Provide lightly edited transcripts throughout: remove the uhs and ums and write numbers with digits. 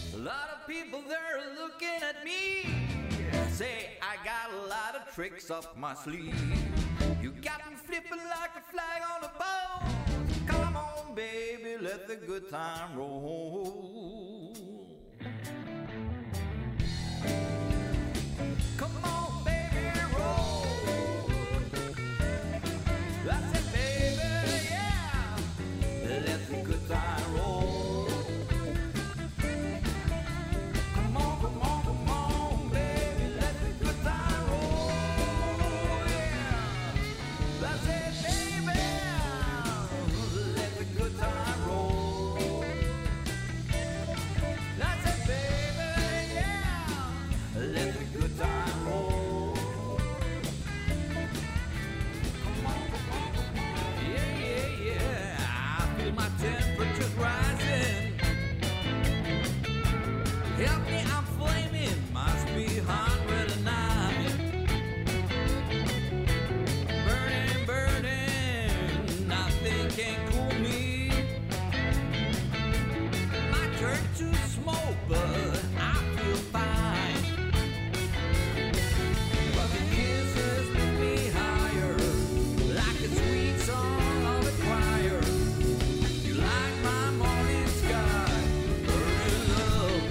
A lot of people there looking at me, say I got a lot of tricks up my sleeve. You got me flipping like a flag on a pole. Come on, baby, let the good time roll. Come on, baby, roll. That's it, baby, yeah. Let the good time roll. Come on, come on, come on, baby, let the good time roll, yeah. That's it, baby, let the good time roll. That's it, baby, yeah. Let the good time roll. Come on, come on, come on. Yeah, yeah, yeah. I feel my temperature's rising. Help me, I'm flaming. Must be 109. Burning, burning. Nothing can cool me. Might turn to smoke, but I feel fine. Rubbing kisses lift me higher, like a sweet song of a choir. You like my morning sky, burning love.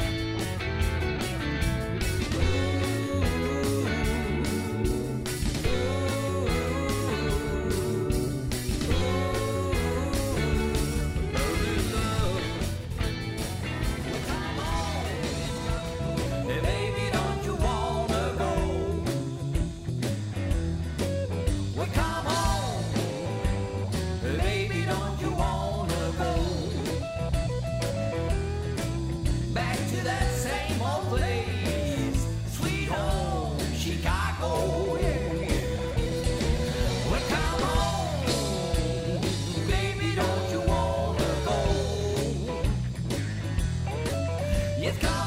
Burning love. Well, come on, hey baby, don't you wanna go? Well, come on, hey baby, don't you wanna go back to that same old place, sweet home, Chicago? Yeah, yeah. Well, come on, baby, don't you wanna go? Yes, come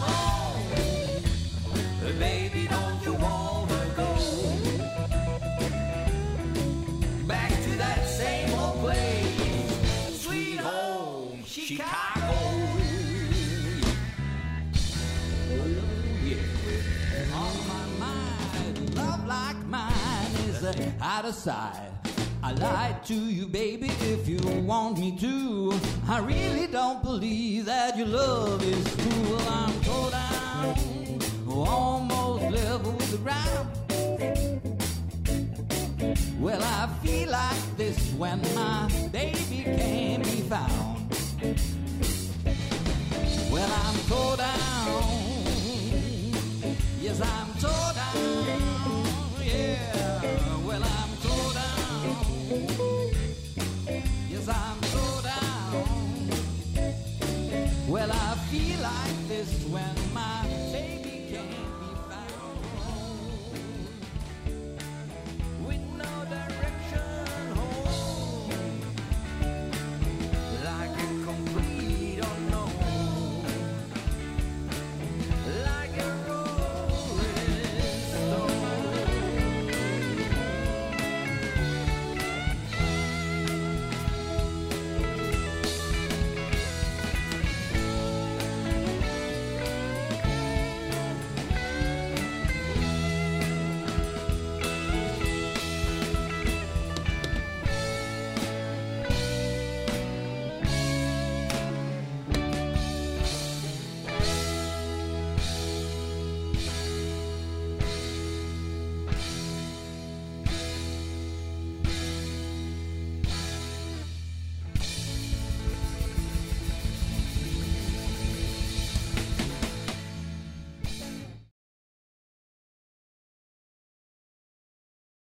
on, baby, don't you wanna go back to that same old place, sweet home, Chicago? Yeah. On my mind, love like mine is out of sight. I lied to you, baby, if you want me to. I really don't believe that your love is true. Well, I'm tore down, almost level with the ground. Well, I feel like this when my baby can't be found. Well, I'm tore down. Yes, I'm tore down. Yeah. Well, I'm tore down. Yes, I'm tore down. Well, I feel like this when